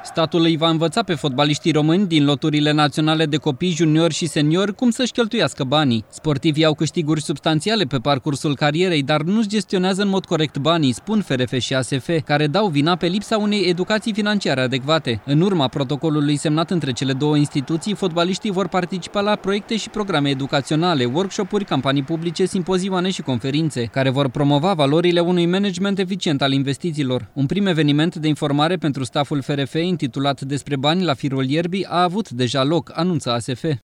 Statul îi va învăța pe fotbaliștii români din loturile naționale de copii, juniori și seniori cum să-și cheltuiască banii. Sportivii au câștiguri substanțiale pe parcursul carierei, dar nu-și gestionează în mod corect banii, spun FRF și ASF, care dau vina pe lipsa unei educații financiare adecvate. În urma protocolului semnat între cele două instituții, fotbaliștii vor participa la proiecte și programe educaționale, workshop-uri, campanii publice, simpozioane și conferințe, care vor promova valorile unui management eficient al investițiilor. Un prim eveniment de informare pentru staful FRF, intitulat Despre bani la firul ierbii, a avut deja loc, anunță ASF.